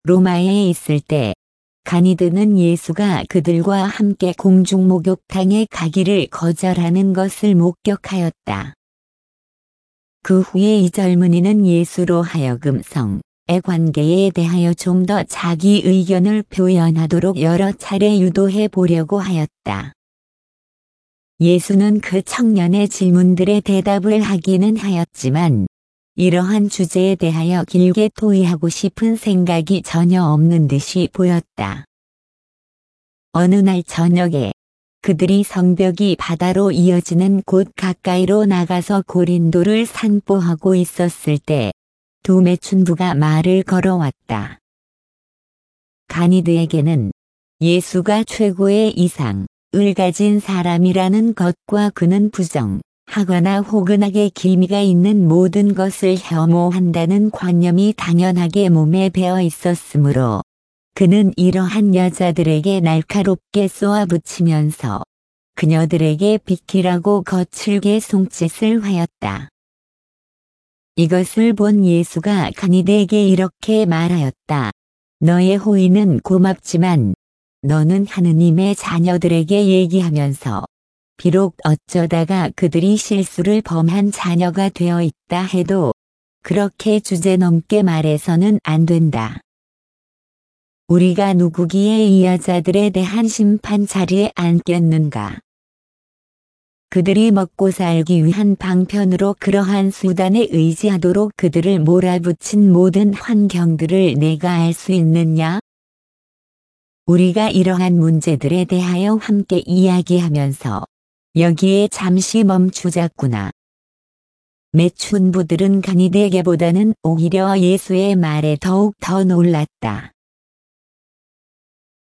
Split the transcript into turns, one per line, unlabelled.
로마에 있을 때 가니드는 예수가 그들과 함께 공중 목욕탕에 가기를 거절하는 것을 목격하였다. 그 후에 이 젊은이는 예수로 하여금 성의 관계에 대하여 좀 더 자기 의견을 표현하도록 여러 차례 유도해 보려고 하였다. 예수는 그 청년의 질문들에 대답을 하기는 하였지만 이러한 주제에 대하여 길게 토의하고 싶은 생각이 전혀 없는 듯이 보였다. 어느 날 저녁에 그들이 성벽이 바다로 이어지는 곳 가까이로 나가서 고린도를 산보하고 있었을 때 두 매춘부가 말을 걸어왔다. 가니드에게는 예수가 최고의 이상을 가진 사람이라는 것과 그는 부정하거나 혹은 악의 기미가 있는 모든 것을 혐오한다는 관념이 당연하게 몸에 배어 있었으므로 그는 이러한 여자들에게 날카롭게 쏘아붙이면서 그녀들에게 비키라고 거칠게 손짓을 하였다. 이것을 본 예수가 가니드에게 이렇게 말하였다. 너의 호의는 고맙지만 너는 하느님의 자녀들에게 얘기하면서 비록 어쩌다가 그들이 실수를 범한 자녀가 되어 있다 해도 그렇게 주제넘게 말해서는 안 된다. 우리가 누구기에 이 여자들에 대한 심판 자리에 앉겠는가? 그들이 먹고 살기 위한 방편으로 그러한 수단에 의지하도록 그들을 몰아붙인 모든 환경들을 내가 알 수 있느냐? 우리가 이러한 문제들에 대하여 함께 이야기하면서 여기에 잠시 멈추자꾸나. 매춘부들은 가니드에게보다는 오히려 예수의 말에 더욱 더 놀랐다.